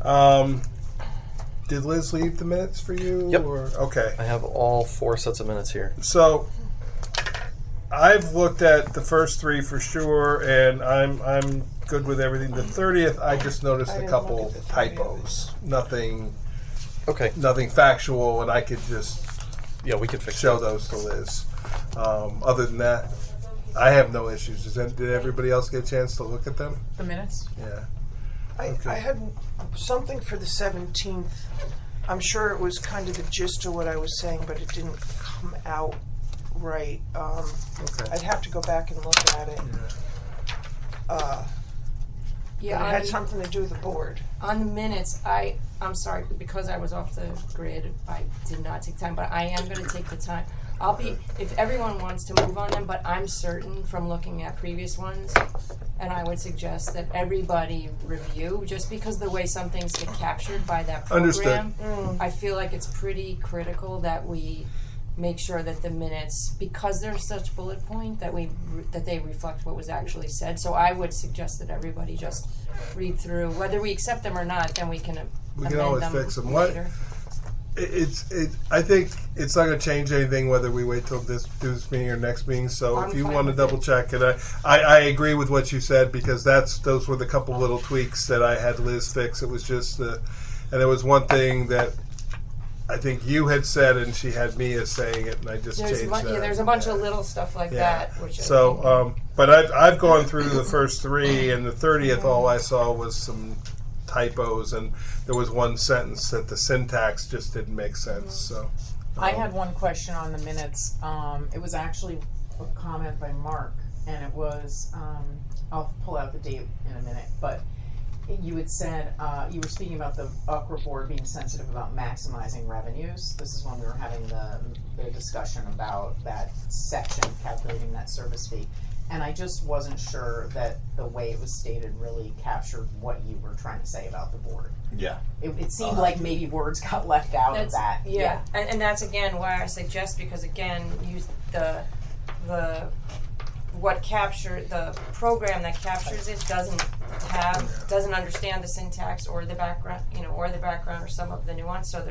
Did Liz leave the minutes for you? Yep. Or? Okay. I have all 4 sets of minutes here. So I've looked at the first 3 for sure, and I'm good with everything. The 30th, I just noticed a couple typos. Nothing factual, and I could just we could fix show those to Liz. Other than that, I have no issues. Did everybody else get a chance to look at them? The minutes? Yeah. I had something for the 17th. I'm sure it was kind of the gist of what I was saying, but it didn't come out right. I'd have to go back and look at it. It had something to do with the board. On the minutes, I'm sorry, because I was off the grid, I did not take time, but I am going to take the time. If everyone wants to move on them, but I'm certain from looking at previous ones, and I would suggest that everybody review, just because the way some things get captured by that program, I feel like it's pretty critical that we make sure that the minutes, because they're such bullet point, that they reflect what was actually said. So I would suggest that everybody just read through, whether we accept them or not, then we can always them fix them later. I think it's not going to change anything whether we wait till this meeting or next meeting. So if you want to double check it, I agree with what you said, because those were the couple little tweaks that I had Liz fix. It was just and there was one thing that I think you had said, and she had Mia saying it, and I just changed that. Yeah, there's a bunch of little stuff like that. Which but I've gone through the first 3, and the 30th, all I saw was some typos, and there was one sentence that the syntax just didn't make sense. So I had one question on the minutes. It was actually a comment by Mark, and it was, I'll pull out the date in a minute, but you had said, you were speaking about the UCRA board being sensitive about maximizing revenues. This is when we were having the discussion about that section, calculating that service fee. And I just wasn't sure that the way it was stated really captured what you were trying to say about the board. Yeah. It seemed like maybe words got left out of that. Yeah. And that's, again, why I suggest, because, again, use the program that captures it doesn't understand the syntax or the background, or some of the nuance. So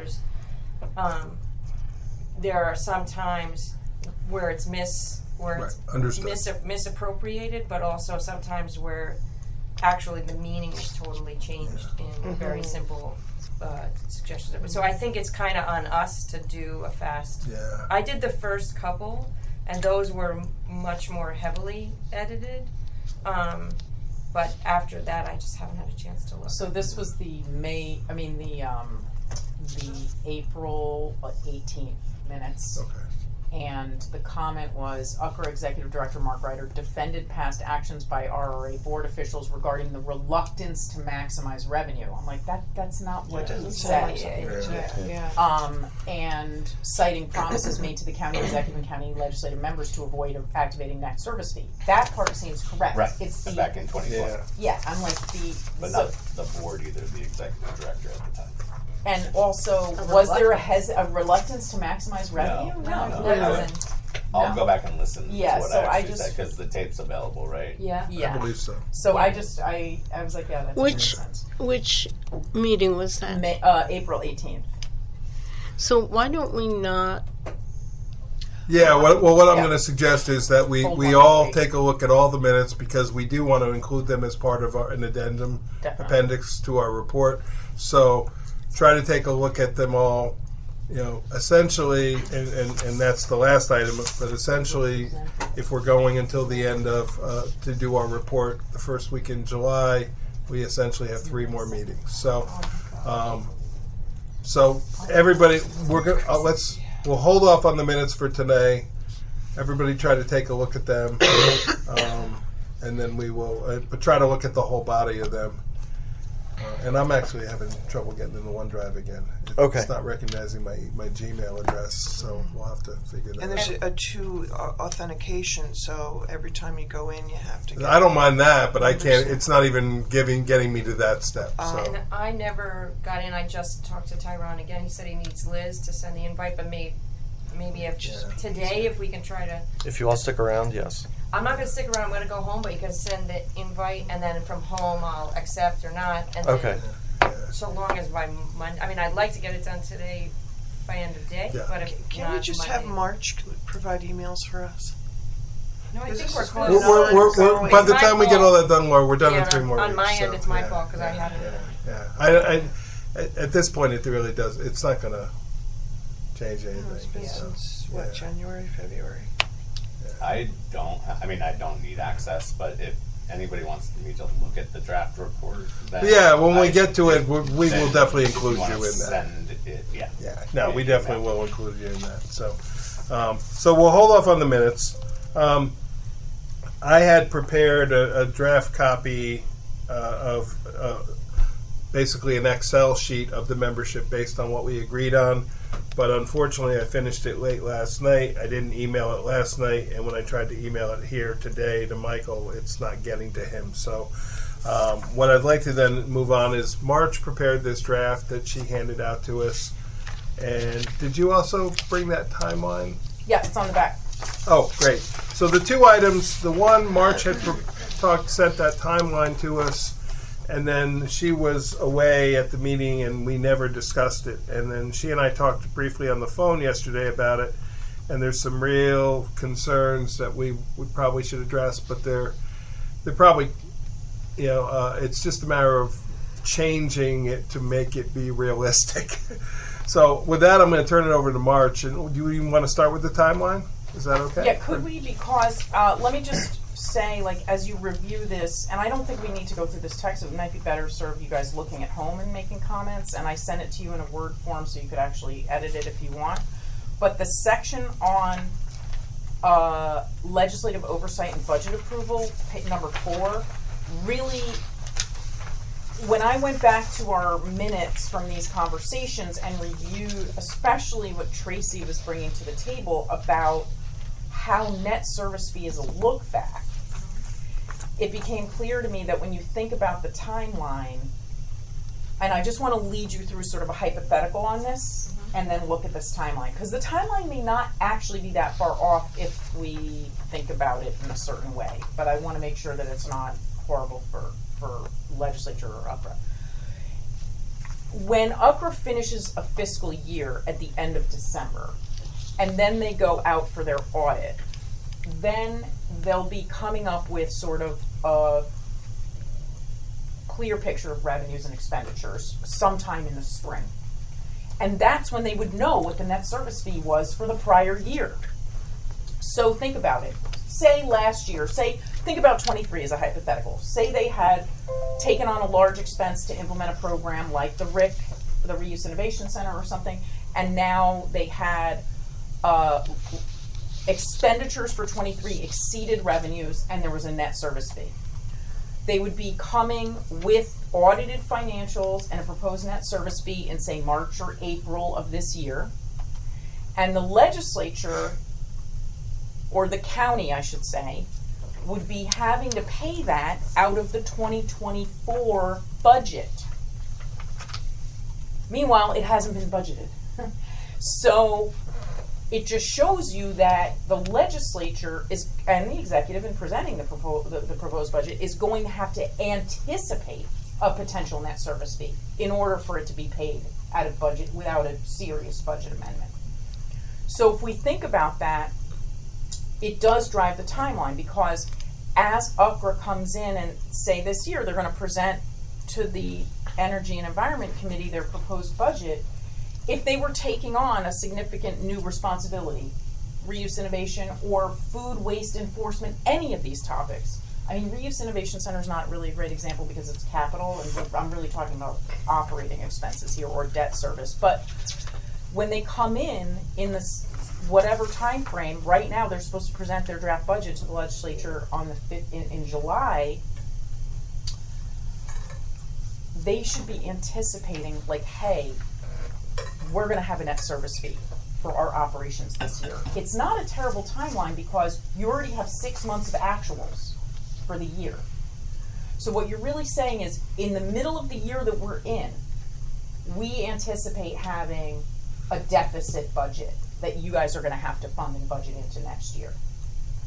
there are some times where it's misappropriated, but also sometimes where actually the meaning is totally changed in very simple suggestions. So I think it's kind of on us to do a fast. Yeah. I did the first couple, and those were much more heavily edited. But after that, I just haven't had a chance to look. So this was the April 18th minutes. Okay. And the comment was, UCRA Executive Director Mark Ryder defended past actions by RRA board officials regarding the reluctance to maximize revenue. I'm like, that's not what it said. And citing promises made to the county executive and county legislative members to avoid activating that service fee. That part seems correct. Right. It's back in 2020. Yeah, I'm like But not the board either, the executive director at the time. And also, was there a reluctance to maximize revenue? No. I'll go back and listen to what so I actually said, because the tape's available, right? Yeah. I believe so. So I was like, yeah, that makes sense. Which meeting was that? April 18th. So why don't we not? Yeah, what I'm going to suggest is that we all take a look at all the minutes, because we do want to include them as part of an addendum appendix to our report. So try to take a look at them all, essentially, and that's the last item, but essentially, if we're going until the end of, to do our report the first week in July, we essentially have 3 more meetings. So, everybody, we'll hold off on the minutes for today. Everybody try to take a look at them, and then we will, but try to look at the whole body of them. And I'm actually having trouble getting into OneDrive again. It's not recognizing my Gmail address, so we'll have to figure that out. And there's a 2 authentication, so every time you go in, you have to. I don't mind that, but I can't. It's not even getting me to that step. And I never got in. I just talked to Tyrone again. He said he needs Liz to send the invite, but maybe if we can try to. If you all stick around, yes. I'm not going to stick around. I'm going to go home, but you can send the invite, and then from home I'll accept or not. And okay. So long as by Monday, I mean, I'd like to get it done today by end of day, Yeah. but if Can not we just have Monday- March provide emails for us? No, I This think is we're been close. We're, by the my time we get fault. all that done, Laura, we're done in Yeah, 3 more on weeks. my end, so, it's my yeah, fault, 'cause I yeah, haven't- yeah. At this point, it really does. It's not going to change anything. It's been so, since, yeah. January, February? I don't need access, but if anybody wants me to look at the draft report, then Yeah, when we I- get to it, we then will definitely if include wanna you in that. Send it, yeah. Yeah, no, we definitely will include you in that. So, so we'll hold off on the minutes. I had prepared a draft copy of basically an Excel sheet of the membership based on what we agreed on, but unfortunately I finished it late last night. I didn't email it last night, and when I tried to email it here today to Michael, it's not getting to him. So what I'd like to then move on is March prepared this draft that she handed out to us. And did you also bring that timeline? Yeah, it's on the back. Oh, great. So the 2 items, the one, March had sent that timeline to us, and then she was away at the meeting and we never discussed it. And then she and I talked briefly on the phone yesterday about it, and there's some real concerns that we probably should address, but they're probably, it's just a matter of changing it to make it be realistic. So with that, I'm going to turn it over to March. And do you want to start with the timeline? Is that okay? Yeah, could we? Because let me just say, like, as you review this, and I don't think we need to go through this text. It might be better served you guys looking at home and making comments. And I sent it to you in a Word form, so you could actually edit it if you want. But the section on legislative oversight and budget approval, number 4, really. When I went back to our minutes from these conversations and reviewed especially what Tracy was bringing to the table about how net service fee is a look back, it became clear to me that when you think about the timeline, and I just want to lead you through sort of a hypothetical on this and then look at this timeline, because the timeline may not actually be that far off if we think about it in a certain way, but I want to make sure that it's not horrible for legislature or UCRA. When UCRA finishes a fiscal year at the end of December, and then they go out for their audit, then they'll be coming up with sort of a clear picture of revenues and expenditures sometime in the spring. And that's when they would know what the net service fee was for the prior year. So think about it. Say last year, think about 23 as a hypothetical. Say they had taken on a large expense to implement a program like the RIC, the Reuse Innovation Center or something, and now they had expenditures for 23 exceeded revenues and there was a net service fee. They would be coming with audited financials and a proposed net service fee in, say, March or April of this year. And the legislature, or the county, I should say, would be having to pay that out of the 2024 budget. Meanwhile, it hasn't been budgeted. So it just shows you that the legislature is, and the executive in presenting the proposed budget is going to have to anticipate a potential net service fee in order for it to be paid out of budget without a serious budget amendment. So if we think about that, it does drive the timeline, because as UCRA comes in and say this year they're going to present to the Energy and Environment Committee their proposed budget, if they were taking on a significant new responsibility, reuse innovation or food waste enforcement, any of these topics. I mean, Reuse Innovation Center is not really a great example because it's capital, and I'm really talking about operating expenses here or debt service. But when they come in this whatever time frame, right now they're supposed to present their draft budget to the legislature on the 5th in July. They should be anticipating, like, hey, we're going to have a net service fee for our operations this year. It's not a terrible timeline because you already have 6 months of actuals for the year. So what you're really saying is, in the middle of the year that we're in, we anticipate having a deficit budget that you guys are going to have to fund and budget into next year.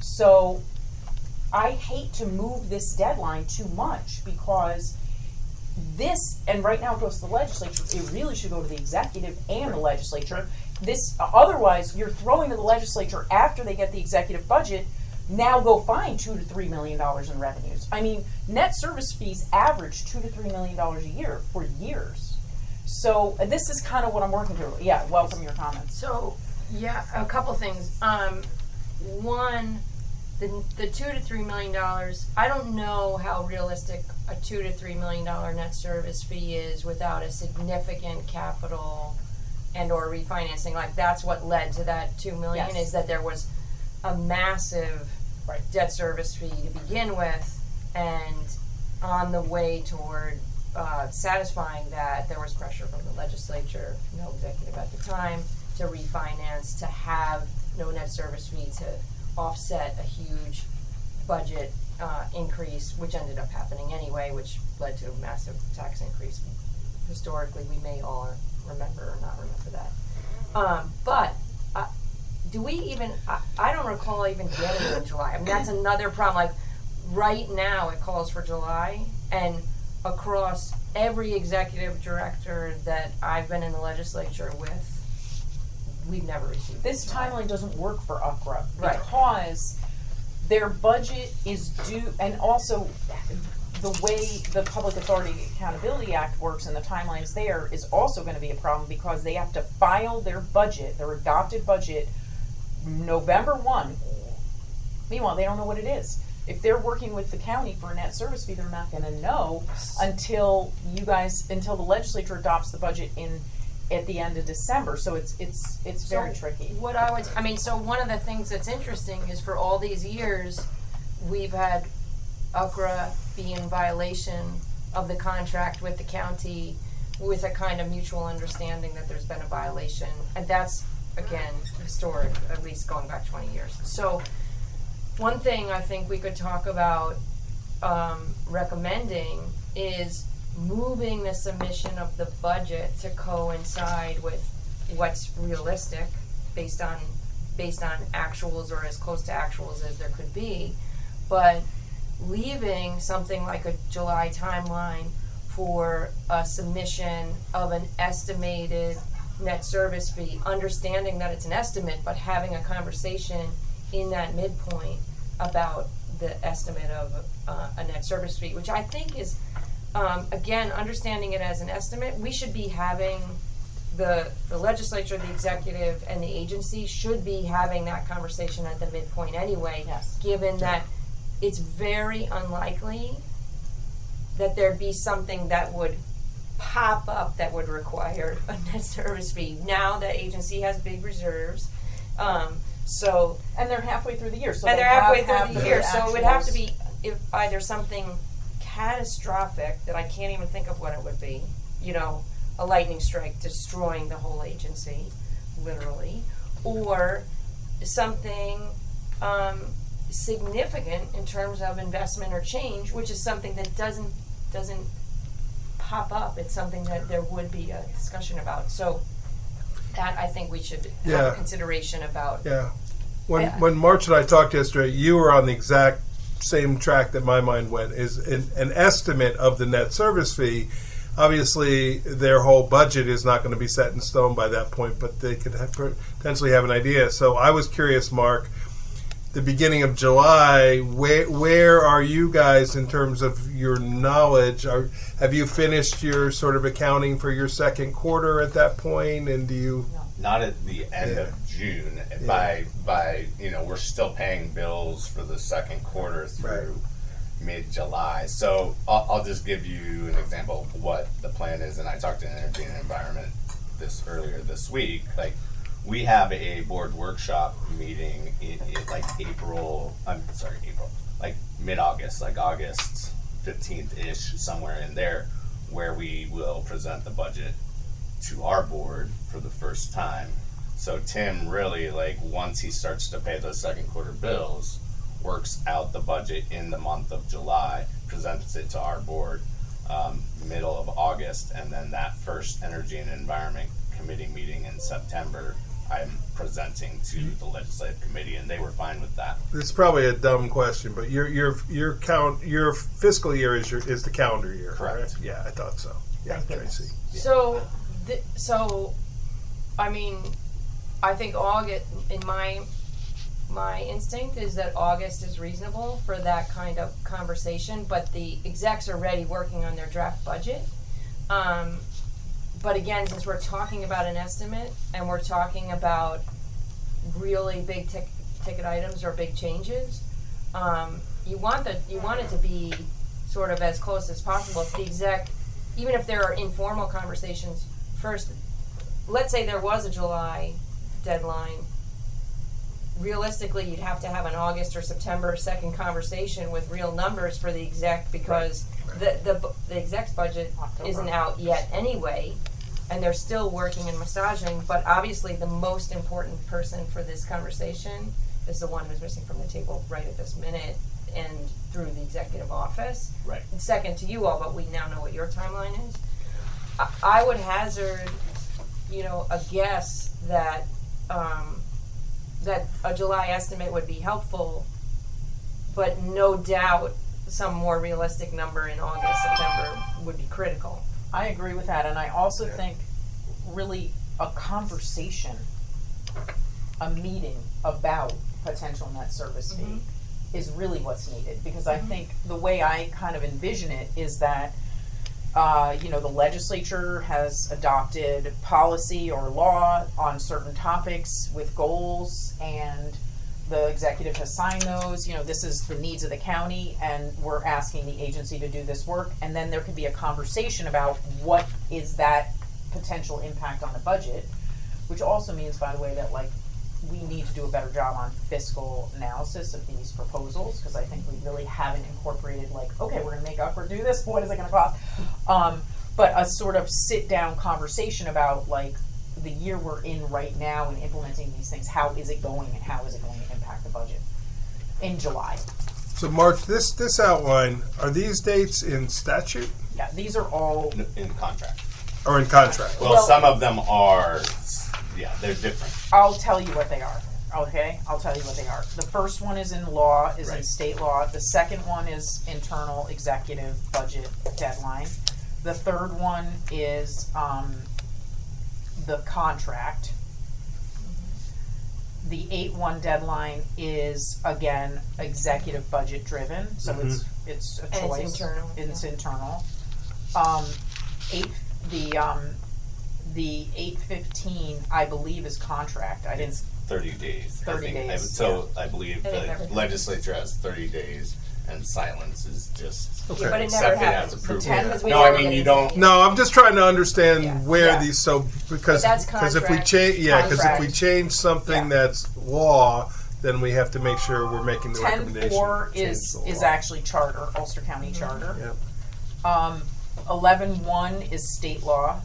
So I hate to move this deadline too much, because this, and right now it goes to the legislature, it really should go to the executive and the legislature. This, otherwise, you're throwing to the legislature after they get the executive budget, now go find $2 to $3 million in revenues. I mean, net service fees average $2 to $3 million a year for years. So this is kind of what I'm working through. Yeah, welcome your comments. So, yeah, a couple things. One, the $2 to $3 million, I don't know how realistic a $2 to $3 million net service fee is without a significant capital and or refinancing. Like, that's what led to that $2 million, Yes. is that there was a massive debt service fee to begin with, and on the way toward satisfying that, there was pressure from the legislature, no executive at the time, to refinance, to have no net service fee, to offset a huge budget increase, which ended up happening anyway, which led to a massive tax increase. Historically, we may all remember or not remember that. But do we even, I don't recall even getting it in July. I mean, that's another problem. Like, right now it calls for July, and across every executive director that I've been in the legislature with, we've never received This July. timeline doesn't work for UCRA Right. because their budget is due, and also the way the Public Authority Accountability Act works and the timelines there is also going to be a problem because they have to file their budget, their adopted budget, November 1. Meanwhile, they don't know what it is. If they're working with the county for a net service fee, they're not going to know until the legislature adopts the budget at the end of December. So it's very tricky. What so one of the things that's interesting is for all these years, we've had UCRA be in violation of the contract with the county with a kind of mutual understanding that there's been a violation. And that's, again, historic, at least going back 20 years. So one thing I think we could talk about recommending is moving the submission of the budget to coincide with what's realistic based on actuals or as close to actuals as there could be, but leaving something like a July timeline for a submission of an estimated net service fee, understanding that it's an estimate, but having a conversation in that midpoint about the estimate of a net service fee, which I think is, again, understanding it as an estimate. We should be having the legislature, the executive, and the agency should be having that conversation at the midpoint anyway, Yes. given that it's very unlikely that there'd be something that would pop up that would require a net service fee. Now the agency has big reserves, And they're halfway through the year. So and they they're halfway have through the their year, so it would have to actuals. be if either something catastrophic that I can't even think of what it would be, a lightning strike destroying the whole agency, literally, or something significant in terms of investment or change, which is something that doesn't pop up. It's something that there would be a discussion about. So that I think we should have a consideration about. Yeah. When March and I talked yesterday, you were on the exact same track that my mind went, is an estimate of the net service fee. Obviously, their whole budget is not going to be set in stone by that point, but they could potentially have an idea. So I was curious, Mark, the beginning of July, where are you guys in terms of your knowledge? Have you finished your sort of accounting for your second quarter at that point? And do you... Not at the end of June. By we're still paying bills for the second quarter through mid-July. So I'll just give you an example of what the plan is. And I talked to Energy and Environment earlier this week. Like, we have a board workshop meeting in mid-August, like August 15th-ish, somewhere in there, where we will present the budget to our board for the first time. So Tim really, once he starts to pay those second quarter bills, works out the budget in the month of July, presents it to our board middle of August, and then that first Energy and Environment Committee meeting in September, I'm presenting to the legislative committee, and they were fine with that. It's probably a dumb question, but your fiscal year is the calendar year, correct? Yeah, I thought so. Yeah, Tracy. So, I mean, I think August, in my instinct is that August is reasonable for that kind of conversation, but the execs are already working on their draft budget. But again, since we're talking about an estimate and we're talking about really big ticket items or big changes, you want it to be sort of as close as possible. If the exec, even if there are informal conversations, first, let's say there was a July deadline. Realistically, you'd have to have an August or September 2nd conversation with real numbers for the exec, because the exec's budget isn't out yet anyway, and they're still working and massaging. But obviously, the most important person for this conversation is the one who's missing from the table right at this minute and through the executive office. Right. And second to you all, but we now know what your timeline is. I would hazard, a guess that that a July estimate would be helpful, but no doubt some more realistic number in August, September would be critical. I agree with that, and I also think really a conversation, a meeting about potential net service fee is really what's needed, because I think the way I kind of envision it is that the legislature has adopted policy or law on certain topics with goals, and the executive has signed those. This is the needs of the county, and we're asking the agency to do this work. And then there could be a conversation about what is that potential impact on the budget, which also means, by the way, that we need to do a better job on fiscal analysis of these proposals, because I think we really haven't incorporated okay, we're going to make up or do this, what is it going to cost? But a sort of sit-down conversation about the year we're in right now and implementing these things, how is it going and how is it going to impact the budget in July? So March, this outline, are these dates in statute? Yeah, these are all In contract. Or in contract? Well, some of them are, they're different. I'll tell you what they are. Okay, I'll tell you what they are. The first one is in law, in state law. The second one is internal executive budget deadline. The third one is the contract. The 8/1 deadline is again executive budget driven, so it's a choice. And it's internal. It's internal. The 8/15, I believe, is contract. I didn't. 30 days. 30 days. So I believe And it the never legislature has 30 days, and silence is just Okay. Yeah, but it never accepted happens. as approval. Pretend we No, I never mean get you don't. No, I'm just trying to understand where Yeah. these. So because But that's if we contract. change, because if we Contract. change something that's law, then we have to make sure we're making the recommendation. 10/4 to change is the law. actually charter, Ulster County charter. Yep. 11/1 is state law.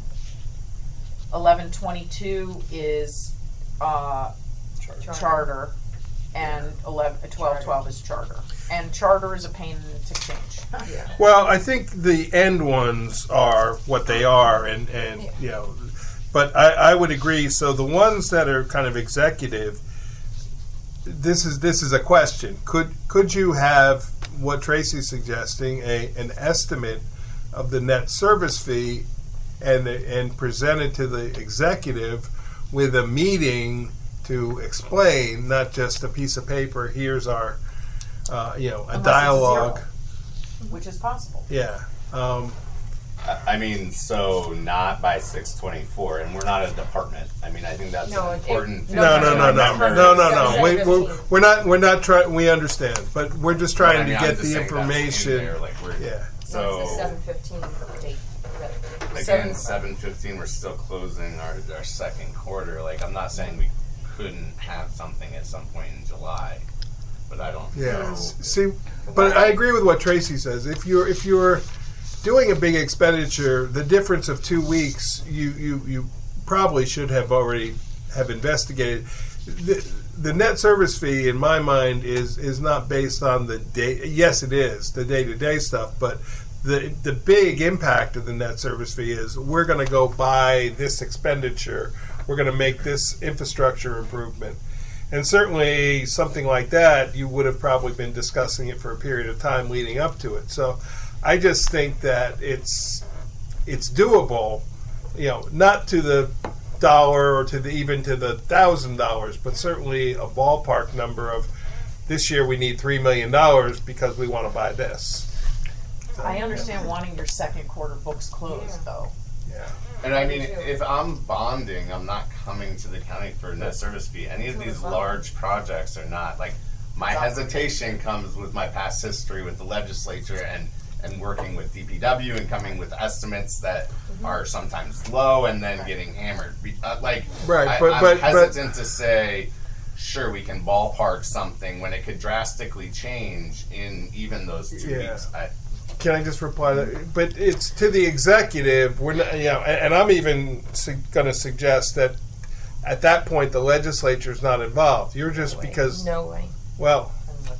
11/22 is charter, and 12/12 is charter. And charter is a pain to change. Well, I think the end ones are what they are, and but I would agree. So the ones that are kind of executive, this is a question. Could you have what Tracy's suggesting, an estimate of the net service fee, and present it to the executive with a meeting to explain, not just a piece of paper. Here's our a Unless dialogue. it's a 0, which is possible. Yeah. I mean, so not by 6/24, and we're not a department. I mean, I think that's No, an important thing. No. Remember. We're not trying. We understand, but we're just But I trying mean, to I'm get just the saying that's in information. there, Yeah. So It's the 7/15 date. again, 7/15, we're still closing our second quarter. I'm not saying we couldn't have something at some point in July, but I don't Yeah. know. See, but I agree with what Tracy says. If you're doing a big expenditure, the difference of 2 weeks, you probably should have already have investigated. The net service fee, in my mind, is not based on the day. Yes, it is the day-to-day stuff, but the big impact of the net service fee is we're going to go buy this expenditure, we're going to make this infrastructure improvement. And certainly something like that, you would have probably been discussing it for a period of time leading up to it. So I just think that it's doable, not to the dollar or even to the $1,000, but certainly a ballpark number of this year we need $3 million because we want to buy this. So, I understand wanting your second quarter books closed, though. Yeah. And I mean, if I'm bonding, I'm not coming to the county for a net service fee. Any of these large projects are not. Like, my hesitation comes with my past history with the legislature and working with DPW and coming with estimates that are sometimes low and then getting hammered. I'm hesitant to say, sure, we can ballpark something when it could drastically change in even those 2 weeks. Can I just reply that? But it's to the executive. We're not, and I'm even going to suggest that at that point the legislature is not involved. You're just because No way. Well,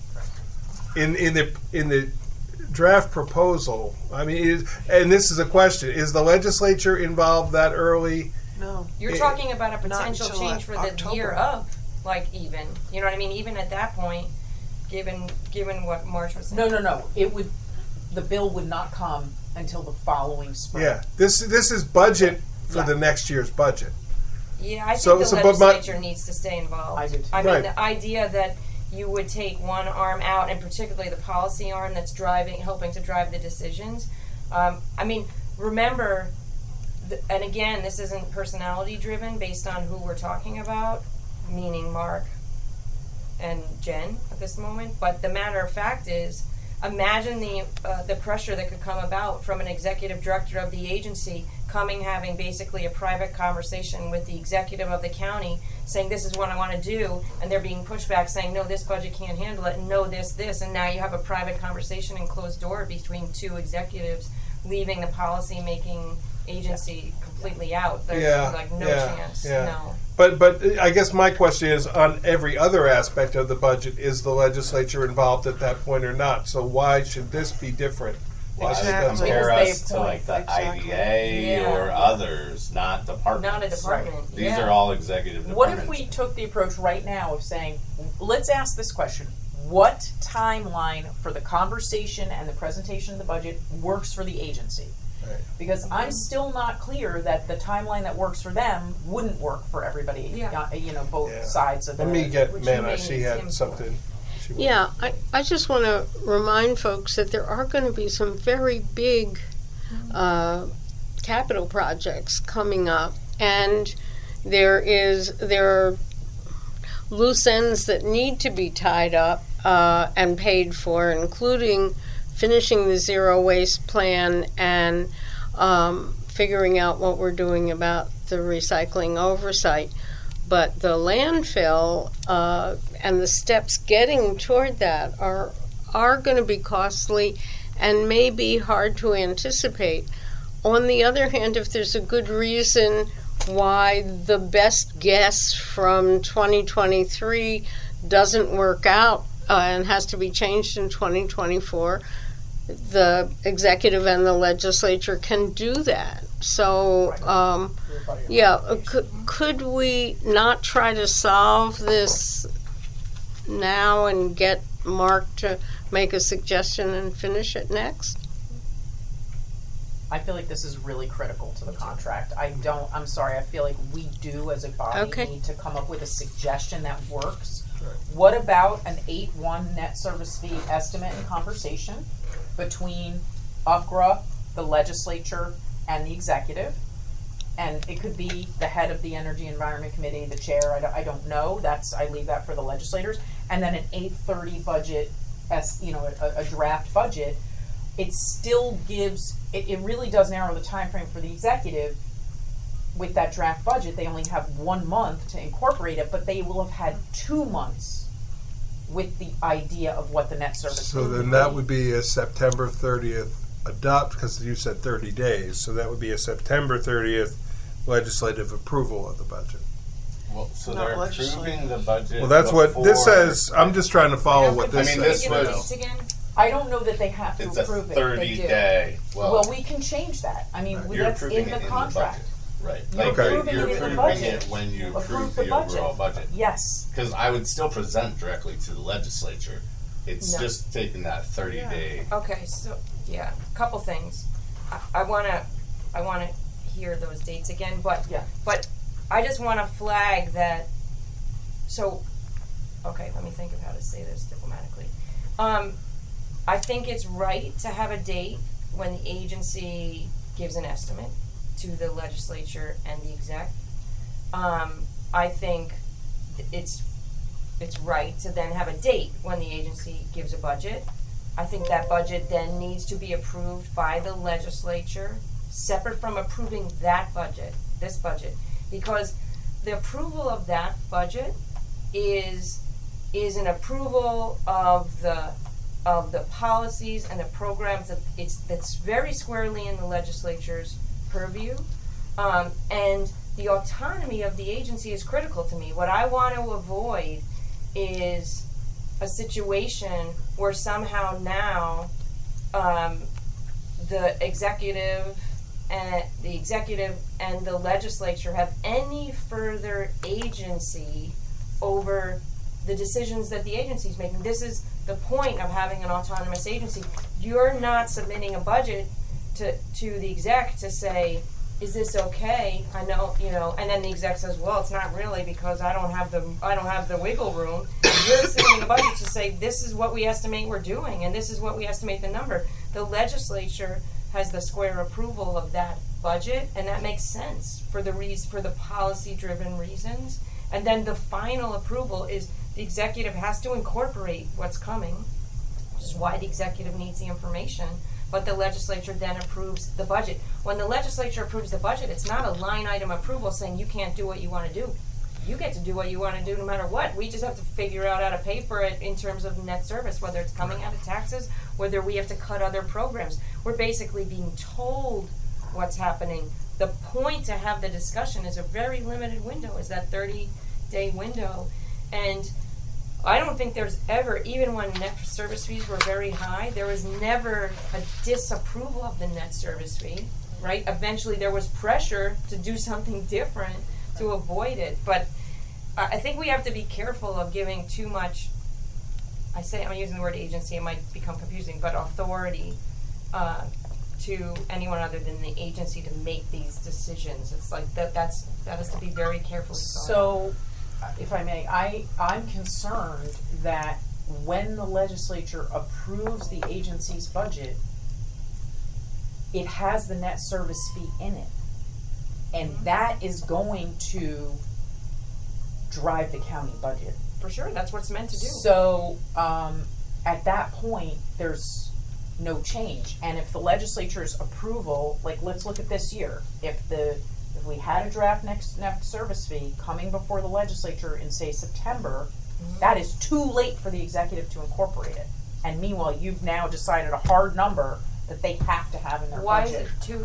in the draft proposal, I mean, and this is a question: is the legislature involved that early? No. You're talking about a potential until change for the October. year of, even. You know what I mean? Even at that point, given what March was saying. No. The bill would not come until the following spring. Yeah, this is budget for the next year's budget. Yeah, I think the legislature needs to stay involved. I do too. I mean, the idea that you would take one arm out, and particularly the policy arm that's helping to drive the decisions. Remember, and again, this isn't personality driven based on who we're talking about, meaning Mark and Jen at this moment. But the matter of fact is, imagine the pressure that could come about from an executive director of the agency having basically a private conversation with the executive of the county saying, this is what I want to do, and they're being pushed back saying, no, this budget can't handle it, and no, this, and now you have a private conversation and closed door between two executives, leaving the policy-making agency completely out. There's no chance. No. But I guess my question is, on every other aspect of the budget, is the legislature involved at that point or not? So why should this be different? Exactly. Compare us to the IDA or others, not departments. Not a department. Right. These are all executive departments. What if we took the approach right now of saying, let's ask this question: what timeline for the conversation and the presentation of the budget works for the agency? Right. Because I'm still not clear that the timeline that works for them wouldn't work for everybody. Both sides of the. Let me get Manna. She had something. Yeah, I just want to remind folks that there are going to be some very big capital projects coming up, and there are loose ends that need to be tied up and paid for, including finishing the zero waste plan and figuring out what we're doing about the recycling oversight. But the landfill and the steps getting toward that are going to be costly and may be hard to anticipate. On the other hand, if there's a good reason why the best guess from 2023 doesn't work out and has to be changed in 2024, the executive and the legislature can do that. So, could we not try to solve this now and get Mark to make a suggestion and finish it next? I feel like this is really critical to the contract. I'm sorry, I feel like we do as a body need to come up with a suggestion that works. Right. What about an 8/1 net service fee estimate and conversation between UFGRA, the legislature, and the executive? And it could be the head of the Energy Environment Committee, the chair, I don't know. I leave that for the legislators. And then an 8/30 budget, a draft budget. It still gives, it really does narrow the time frame for the executive. With that draft budget, they only have 1 month to incorporate it, but they will have had 2 months with the idea of what the net service would be. So then that would be a September 30th adopt, because you said 30 days, so that would be a September 30th legislative approval of the budget. Well, so they're approving the budget. Well, that's what this says. I'm just trying to follow what this says. This was. I don't know that they have to approve it. It's a 30-day. Well, we can change that. I mean, that's in the contract. Right. You're Like approving you're it in the approving budget. it when you Approve approve the the budget. overall budget. Yes. Because I would still present directly to the legislature. It's No. just taking that 30-day. Okay, so yeah, a couple things. I wanna hear those dates again, but Yeah. but I just wanna flag that. So, okay, let me think of how to say this diplomatically. I think it's right to have a date when the agency gives an estimate to the legislature and the exec. I think it's right to then have a date when the agency gives a budget. I think that budget then needs to be approved by the legislature, separate from approving that budget, this budget, because the approval of that budget is an approval of the policies and the programs that's very squarely in the legislature's purview, and the autonomy of the agency is critical to me. What I want to avoid is a situation where somehow now the executive and the legislature have any further agency over the decisions that the agency is making. This is the point of having an autonomous agency. You're not submitting a budget to the exec to say, is this okay? I know, and then the exec says, well, it's not really because I don't have the wiggle room. You're submitting a budget to say, this is what we estimate we're doing, and this is what we estimate the number. The legislature has the square approval of that budget, and that makes sense for the policy-driven reasons. And then the final approval is the executive has to incorporate what's coming, which is why the executive needs the information. But the legislature then approves the budget. When the legislature approves the budget, it's not a line item approval saying you can't do what you want to do. You get to do what you want to do no matter what. We just have to figure out how to pay for it in terms of net service, whether it's coming out of taxes, whether we have to cut other programs. We're basically being told what's happening. The point to have the discussion is a very limited window, is that 30-day window. And I don't think there's ever, even when net service fees were very high, there was never a disapproval of the net service fee, right? Eventually there was pressure to do something different to avoid it. But I think we have to be careful of giving too much, I'm using the word agency, it might become confusing, but authority to anyone other than the agency to make these decisions. It's like that has to be very carefully thought out. So, if I may, I'm concerned that when the legislature approves the agency's budget, it has the net service fee in it. And that is going to drive the county budget. For sure, that's what it's meant to do. So, at that point, there's no change. And if the legislature's approval, like let's look at this year, if we had a draft net service fee coming before the legislature in, say, September, that is too late for the executive to incorporate it. And meanwhile, you've now decided a hard number that they have to have in their budget.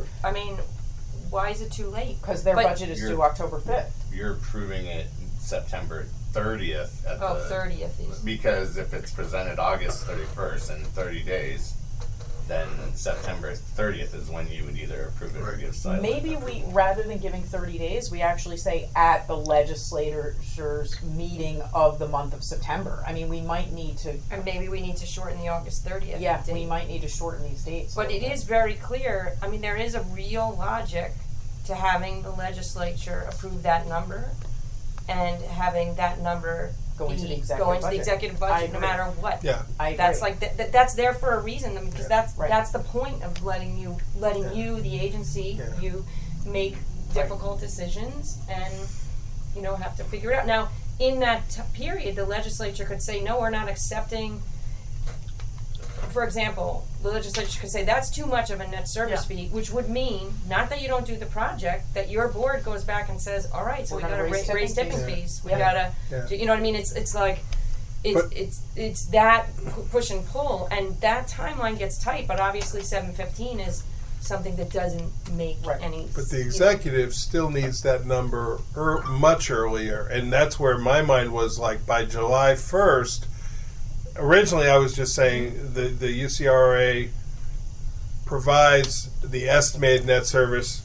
Why is it too late? Because their budget is due October 5th. You're approving it September 30th. 30th. Because if it's presented August 31st in 30 days, then September 30th is when you would either approve it or give silence. Maybe rather than giving 30 days, we actually say at the legislature's meeting of the month of September. I mean, we might need to... And maybe we need to shorten the August 30th Yeah, date. we might need to shorten these dates. But it is very clear, there is a real logic to having the legislature approve that number and having that number go into the executive budget no matter what. Yeah, I agree. That's like that's there for a reason, because that's the point of letting you the agency you make difficult decisions and have to figure it out. Now in that period, the legislature could say, no, we're not accepting. For example, the legislature could say that's too much of a net service fee, which would mean not that you don't do the project, that your board goes back and says, all right, so we got to raise tipping fees. We got to, you know what I mean? It's like it's that push and pull, and that timeline gets tight. But obviously, 7/15 is something that doesn't make any. But the executive still needs that number much earlier, and that's where my mind was like by July 1st. Originally, I was just saying the UCRA provides the estimated net service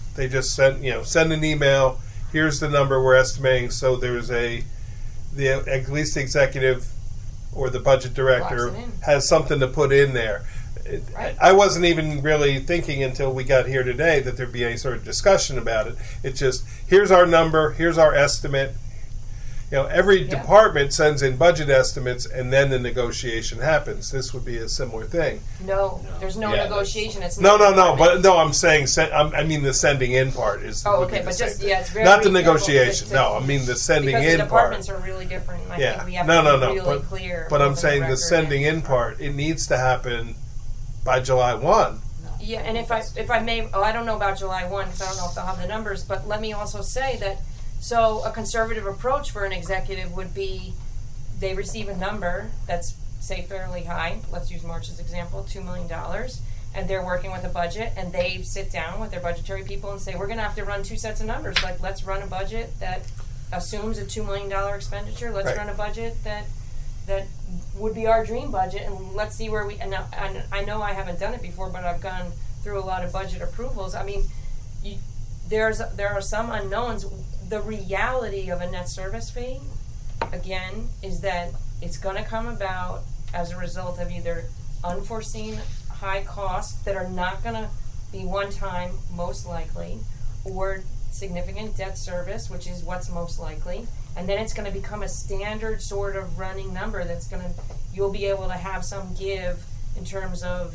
They just send an email. Here's the number we're estimating. So there's at least the executive or the budget director has something to put in there. Right. I wasn't even really thinking until we got here today that there'd be any sort of discussion about it. It's just, here's our number, here's our estimate. Every department sends in budget estimates, and then the negotiation happens. This would be a similar thing. No, there's no negotiation. It's no. But no, I'm saying I mean the sending in part is. Oh, okay, but just it's very not the negotiation. No, I mean the sending because in the departments part. are really different. And I Yeah, think we have to be really clear. But I'm saying the record sending in part, it needs to happen by July 1. Yeah, and if I may, I don't know about July 1 because I don't know if they'll have the numbers, but let me also say that. So a conservative approach for an executive would be they receive a number that's, say, fairly high. Let's use March's example, $2 million. And they're working with a budget, and they sit down with their budgetary people and say, we're going to have to run two sets of numbers. Like, let's run a budget that assumes a $2 million expenditure. Let's run a budget that would be our dream budget, and let's see where we. And I know I haven't done it before, but I've gone through a lot of budget approvals. I mean, there are some unknowns. The reality of a net service fee, again, is that it's going to come about as a result of either unforeseen high costs that are not going to be one time, most likely, or significant debt service, which is what's most likely. And then it's going to become a standard sort of running number you'll be able to have some give in terms of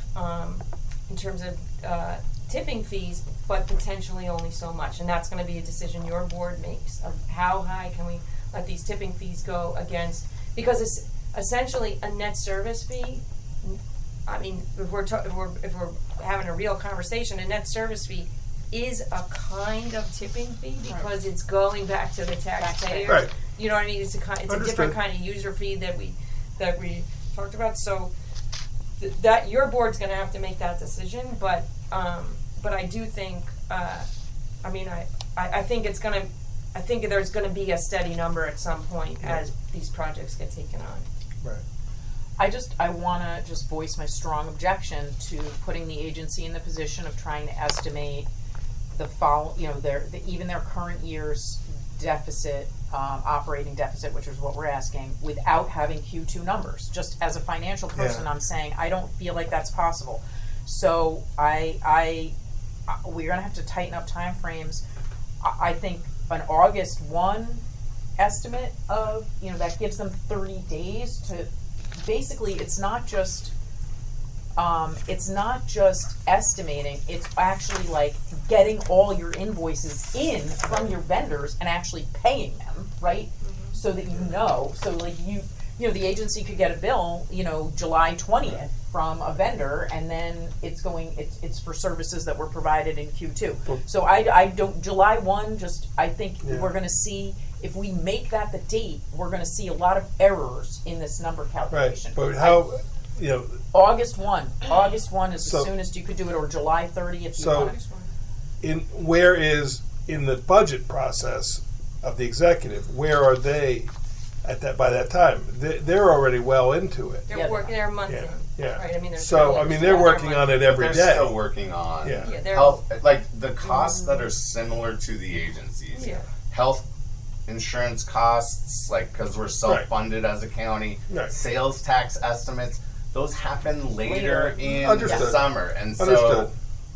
tipping fees, but potentially only so much. And that's going to be a decision your board makes of how high can we let these tipping fees go against, because it's essentially a net service fee. I mean, if we're having a real conversation, a net service fee is a kind of tipping fee because it's going back to the taxpayer. Right. You know what I mean? It's a different kind of user fee that we talked about. So that your board's going to have to make that decision, but I do think, I think it's going to, I think there's going to be a steady number at some point as these projects get taken on. Right. I want to just voice my strong objection to putting the agency in the position of trying to estimate even their current year's deficit, operating deficit, which is what we're asking, without having Q2 numbers. Just as a financial person, I'm saying I don't feel like that's possible. So we're going to have to tighten up time frames. I think an August 1 estimate of, that gives them 30 days to, basically it's not just estimating, it's actually like getting all your invoices in from your vendors and actually paying them, right? So that so like the agency could get a bill, July 20th from a vendor, and then it's for services that were provided in Q2. So I don't, July 1, I think we're going to see, if we make that the date, we're going to see a lot of errors in this number calculation. Right, but how, August 1 is the soonest you could do it, or July 30th if you want it. Where is, in the budget process of the executive, where are they by that time? They're already well into it. They're working their month in. Yeah. Right. I mean, they're working on it every day. They're still working on health, like the costs that are similar to the agencies. Yeah. Health insurance costs, like because we're self-funded as a county. Right. Sales tax estimates, those happen later in the summer, and so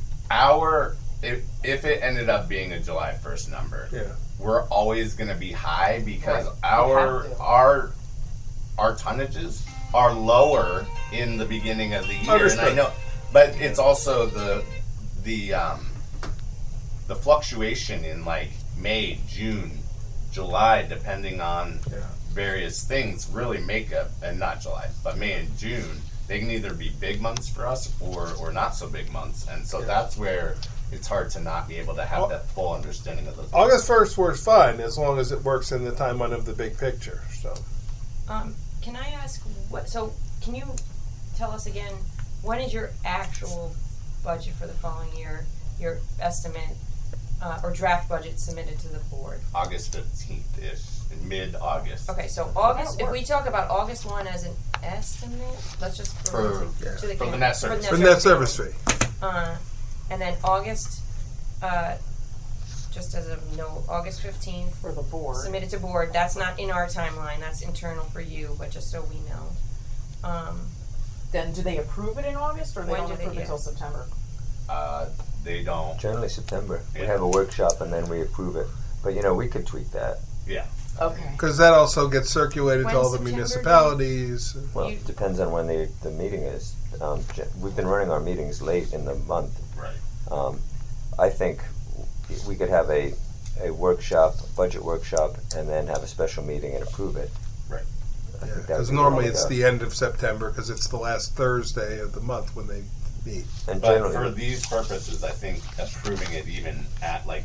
if it ended up being a July 1st number, we're always going to be high because our tonnages are lower in the beginning of the year. Understood. And I know, but it's also the fluctuation in like May, June, July, depending on various things, really make up, and not July, but May and June, they can either be big months for us or not so big months, and so that's where it's hard to not be able to have that full understanding of those. August 1st works fine as long as it works in the timeline of the big picture. So, can I ask so can you tell us again, when is your actual budget for the following year, your estimate or draft budget submitted to the board? August 15th-ish, mid-August. Okay, so August, if we talk about August 1 as an estimate, let's just for the net service. For net service fee. And then August just as a note, August 15th, For the board. submitted to board. That's not in our timeline, that's internal for you, but just so we know. Then do they approve it in August, or they When don't do they- approve it yeah. until September? They don't. Generally September. We Yeah. have a workshop and then we approve it. But we could tweak that. Yeah. Okay. Because that also gets circulated When's to all the September, municipalities. Well, You- it depends on when the meeting is. We've been running our meetings late in the month. Right. I think we could have a workshop, budget workshop, and then have a special meeting and approve it. Right. I think that would Because be the normally way to it's go. the end of September, because it's the last Thursday of the month when they meet. And But generally, for these purposes, I think approving it even at like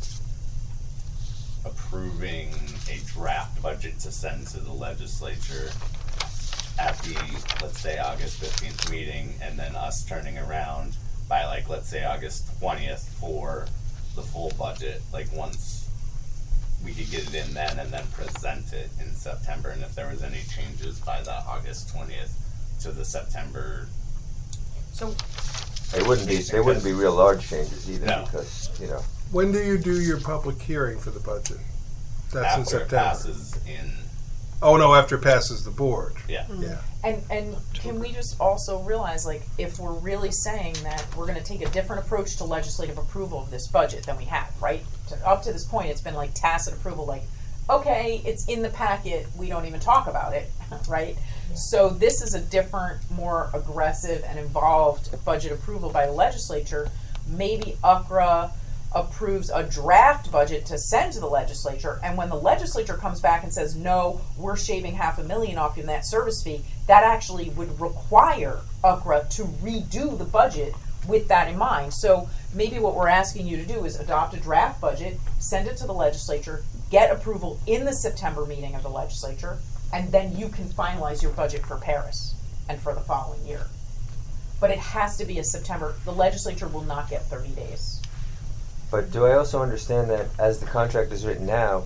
approving a draft budget to send to the legislature at the, let's say, August 15th meeting, and then us turning around by like, let's say, August 20th for the full budget, like once we could get it in then and then present it in September, and if there was any changes by the August 20th to the September. So they wouldn't be real large changes either, No. because When do you do your public hearing for the budget? That's in After it September. passes in, Oh no, after it passes the board. yeah. Yeah. And can we just also realize, like, if we're really saying that we're going to take a different approach to legislative approval of this budget than we have, right? Up to this point, it's been like tacit approval, like, okay, it's in the packet, we don't even talk about it, right? So this is a different, more aggressive and involved budget approval by the legislature. Maybe UCRA approves a draft budget to send to the legislature, and when the legislature comes back and says, no, we're shaving $500,000 off your net service fee, that actually would require UCRA to redo the budget with that in mind. So maybe what we're asking you to do is adopt a draft budget, send it to the legislature, get approval in the September meeting of the legislature, and then you can finalize your budget for Paris and for the following year. But it has to be a September. The legislature will not get 30 days. But do I also understand that as the contract is written now,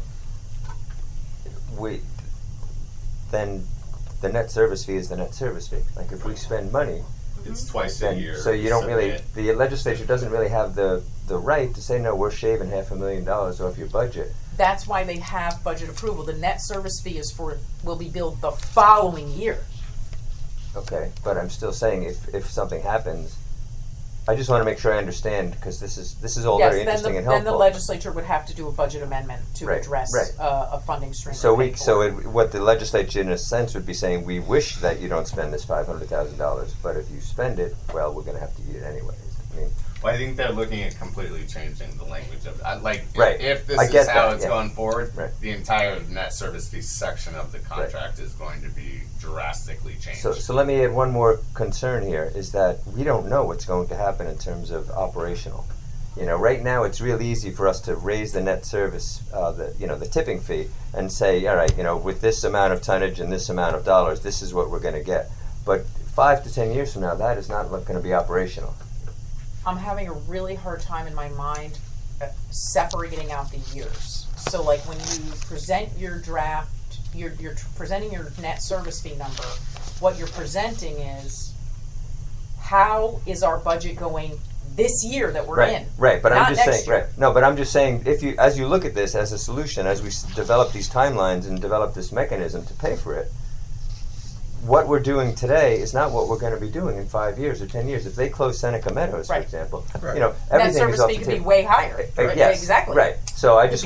then the net service fee is the net service fee? Like if we spend money, It's twice a then year. so you don't really, submit. the legislature doesn't really have the right to say, no, we're shaving $500,000 off your budget. That's why they have budget approval. The net service fee will be billed the following year. Okay, but I'm still saying if something happens, I just want to make sure I understand, because this is all very interesting and helpful. Then the legislature would have to do a budget amendment to Right, address right. a funding stream. So to pay for it. what the legislature in a sense would be saying, we wish that you don't spend this $500,000, but if you spend it, well, we're going to have to eat it anyways. I mean, Well, I think they're looking at completely changing the language of it. Right. If this I is get how that, it's yeah. going forward, Right. the entire net service fee section of the contract is going to be drastically changed. so let me add one more concern here, is that we don't know what's going to happen in terms of operational. Right now it's real easy for us to raise the net service, the tipping fee, and say, all right, with this amount of tonnage and this amount of dollars, this is what we're going to get. But 5 to 10 years from now, that is not going to be operational. I'm having a really hard time in my mind separating out the years. So like when you present your draft, you're presenting your net service fee number, what you're presenting is how is our budget going this year that we're in. Right, but not I'm just next saying, year. right. No, but I'm just saying, as you look at this as a solution, as we develop these timelines and develop this mechanism to pay for it, what we're doing today is not what we're going to be doing in 5 years or 10 years. If they close Seneca Meadows, for Right. example, Right. everything Net is service off fee the could be table. way higher. Right? Yes, Exactly. Right. So I just